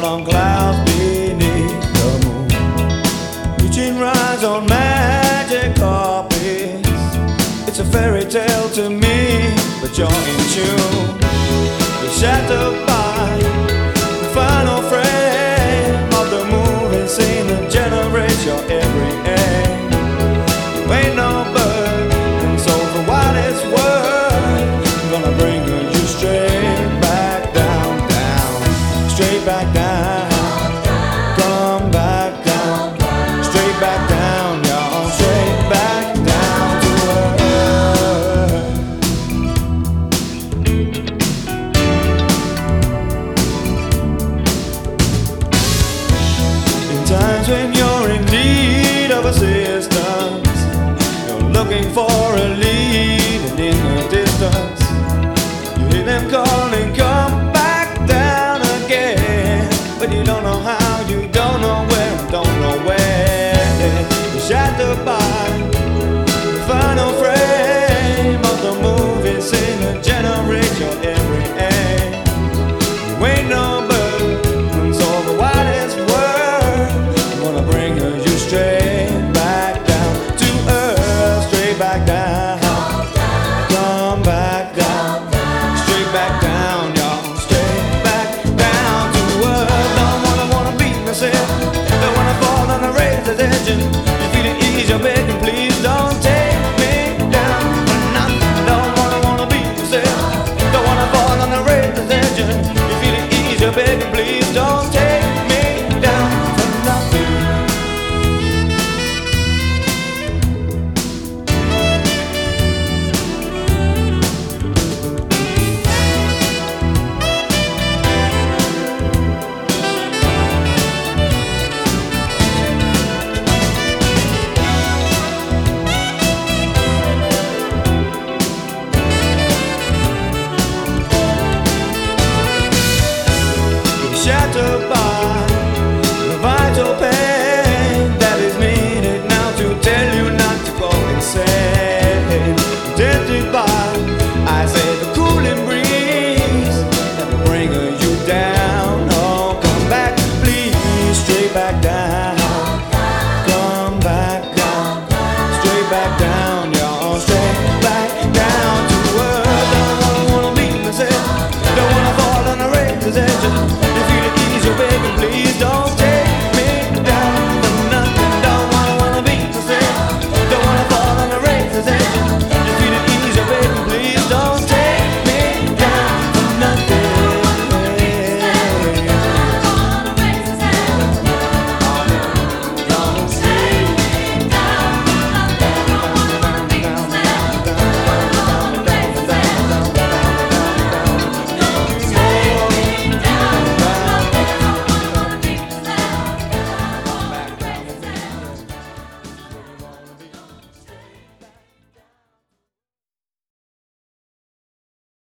on clouds beneath the moon, reaching rides on magic carpets. It's a fairy tale to me, but you're in tune. You're shattered by the final frame of the moving scene that generates your every aim. You ain't no bird, and so for what it's worth, I'm gonna bring you straight back down, down, straight back down. Come back down, straight back down, y'all, straight back down to earth. In times when you're in need of assistance, you're looking for a lead, and in the distance you hear them calling, come back down again. But you don't know how, you don't know where, don't know when. You're shattered by